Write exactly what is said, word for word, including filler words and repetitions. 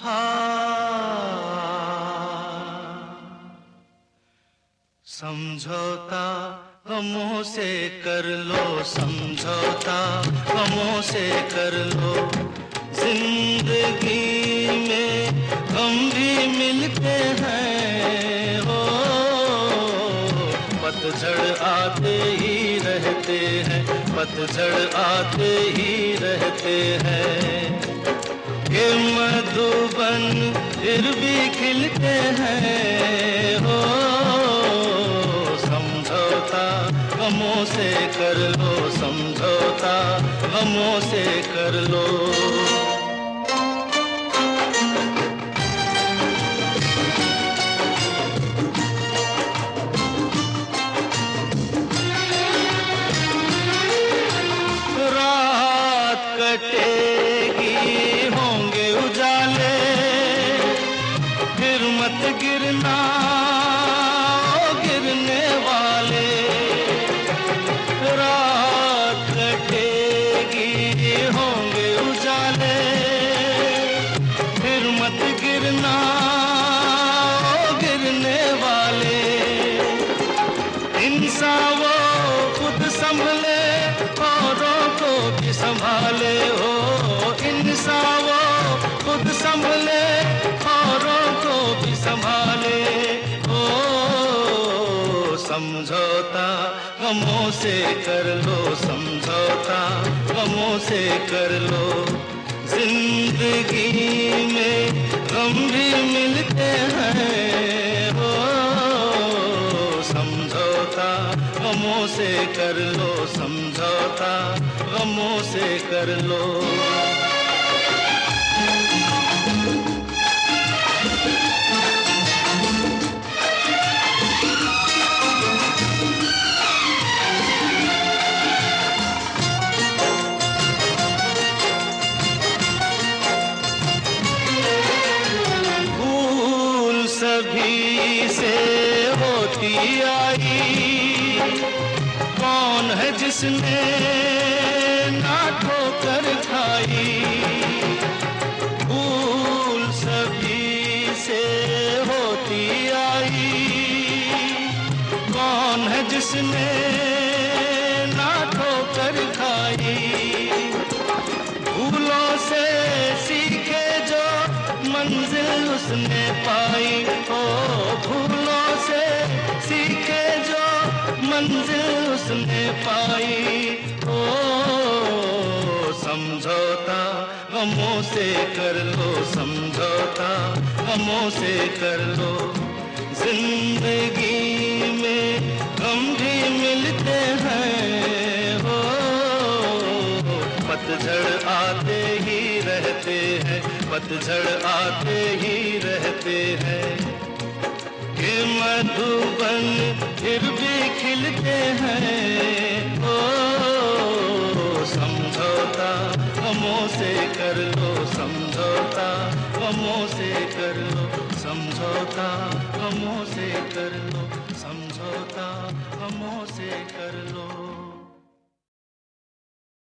समझौता गमों से कर लो, समझौता गमों से कर लो। जिंदगी में गम भी मिलते हैं हो, पतझड़ आते ही रहते हैं, पतझड़ आते ही रहते हैं। ये मधुबन फिर भी खिलते हैं हो, समझौता गमों से कर लो, समझौता गमों से कर लो। रात कटेगी होंगे उजाले, फिर मत गिरना गिरने वाले। रात कटेगी होंगे उजाले, फिर मत गिरना गिरने वाले। इंसान वो खुद संभले औरों को भी संभाले हो, इंसान वो खुद संभले औरों को भी संभाले हो। समझौता गमों से कर लो, समझौता गमों से कर लो। जिंदगी में गम भी मिलते हैं हो, समझौता गमों से कर लो, समझौता गमों से कर लो। सभी से होती आई, कौन है जिसने ना ठोकर खाई। भूल सभी से होती आई, कौन है जिसने ना ठोकर खाई। भूलों से सीखे जो मंजिल उसने पाई हो, भूलों से सीखे जो मंजिल उसने पाई हो। समझौता गमों से कर लो, समझौता गमों से कर लो। जिंदगी में गम भी मिलते हैं हो, पतझड़ आते ही रहते हैं, पतझड़ आते ही रहते हैं। ये मधुबन फिर भी खिलते हैं ओ, समझौता गमों से कर लो, समझौता गमों से कर लो, समझौता गमों से कर लो, समझौता गमों से कर लो।